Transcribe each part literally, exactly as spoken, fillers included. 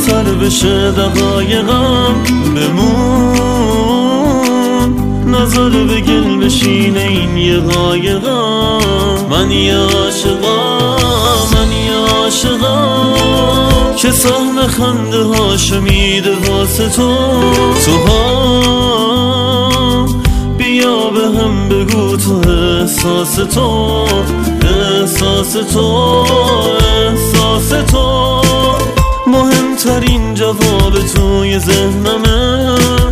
سر بشه دقایقم بمون، نظر به گل بشینه این یه قایقم. من یه عاشقم، من یه عاشقم که سهم خنده هاشو میده واسه تو. تو ها بیا به هم بگو تو احساس تو، احساس تو، احساس تو. مهمترین جواب توی ذهنمه،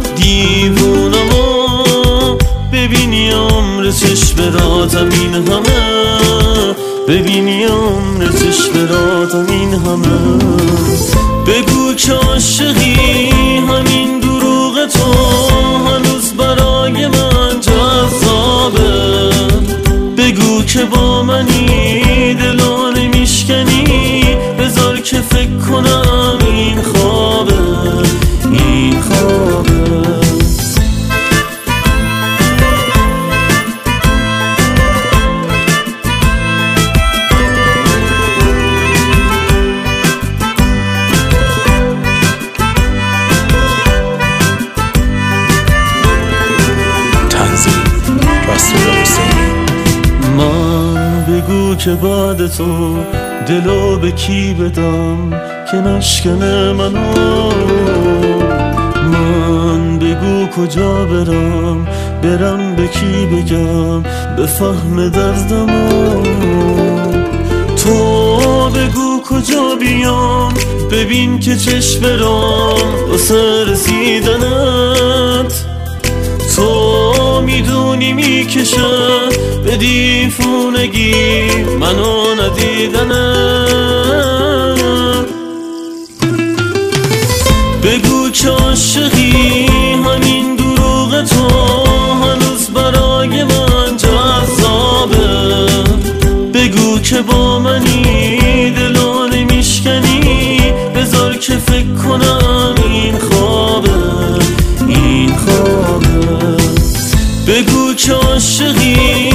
دیوونمو ببینی عمر چشمراتم این همه، ببینی عمر چشمراتم این همه. بگو که عاشقی همین دروغ تو هنوز برای من جذابه. بگو که با منی دلو نمیشکنی، بذار که فکر کنم این خوابه، این خوابه. من بگو که بعد تو دلو به کی بدم که نشکنه منو. من بگو کجا برم، برم به کی بگم بفهم دردمو. تو بگو کجا بیام، ببین که چشم برام واسه رسیدنت. تو میدونی میکشه به دیفونگی منو ندیدنت. بگو که عاشقی همین دروغ تو هنوز برای من جذابه. بگو که با منی دلو نمیشکنی، بذار که فکر کنم این خوابه، این خوابه. بگو که عاشقی